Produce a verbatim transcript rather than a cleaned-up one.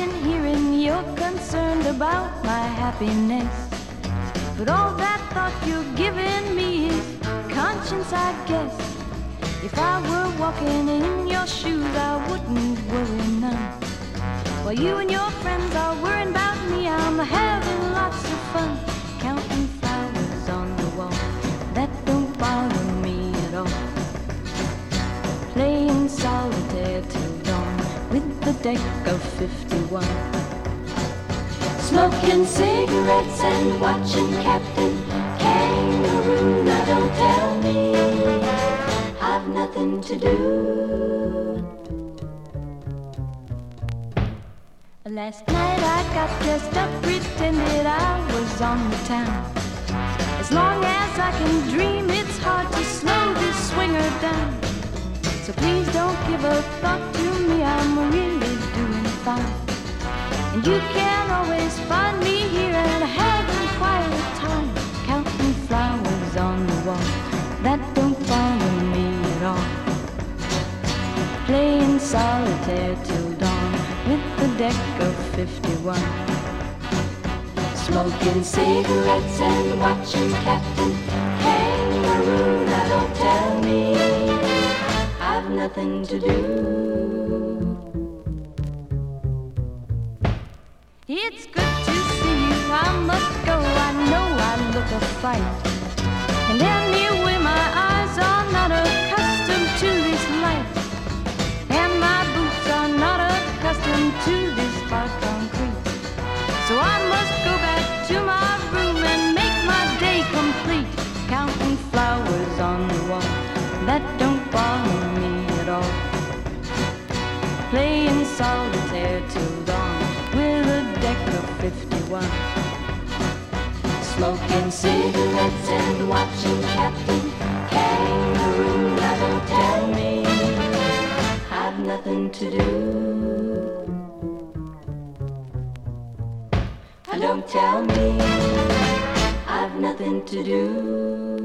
been hearing you're concerned about my happiness. But all that thought you're giving me is conscience, I guess. If I were walking in your shoes, I wouldn't worry none. While you and your friends are worrying about me, I'm having lots of fun, counting flowers on the wall that don't bother me at all. Playing solitaire till dawn with the deck of fifty-one. Smoking cigarettes and watching Captain Kangaroo. Now don't tell me I've nothing to do. Last night I got dressed up, pretended I was on the town. As long as I can dream, it's hard to slow this swinger down. So please don't give a thought to me, I'm really doing fine. And you can always find me here and having quiet time, counting flowers on the wall that don't bother me at all. Playing solitaire till dawn with the deck of fifty-one. Smoking cigarettes and watching Captain Kangaroo. Now don't tell me I've nothing to do. It's good to see you, I must go, I know I look a fright. And anyway my eyes are not accustomed to this light, and my boots are not accustomed to this hard concrete. So I must go back to my room and make my day complete, counting flowers on the wall that don't bother me at all. Playing solitaire till dawn with a deck of fifty-one. Smoking cigarettes and watching Captain Kangaroo. Now don't tell me I've nothing to do. Don't tell me I've nothing to do.